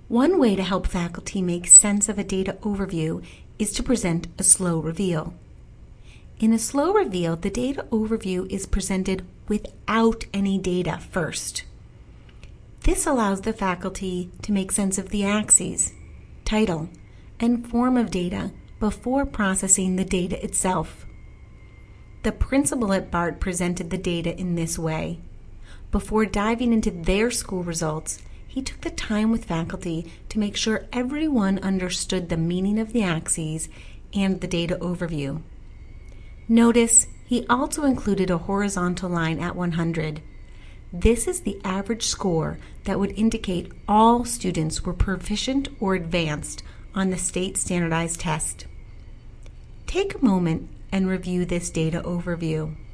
One way to help faculty make sense of a data overview is to present a slow reveal. In a slow reveal, the data overview is presented without any data first. This allows the faculty to make sense of the axes, title, and form of data before processing the data itself. The principal at BART presented the data in this way. Before diving into their school results, he took the time with faculty to make sure everyone understood the meaning of the axes and the data overview. Notice he also included a horizontal line at 100. This is the average score that would indicate all students were proficient or advanced on the state standardized test. Take a moment and review this data overview.